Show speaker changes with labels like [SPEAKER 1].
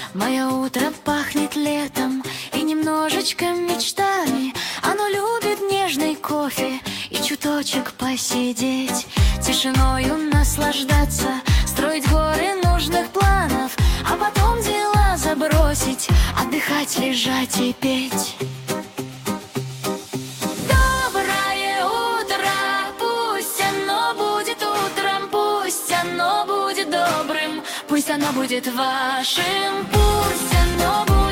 [SPEAKER 1] Мое утро пахнет летом и немножечко мечтами. Оно любит нежный кофе и чуточек посидеть, тишиною наслаждаться, строить горы нужных планов, а потом дела забросить, отдыхать, лежать и петь. Доброе утро, пусть оно будет утром, пусть оно будет добрым, пусть оно будет вашим, пусть оно будет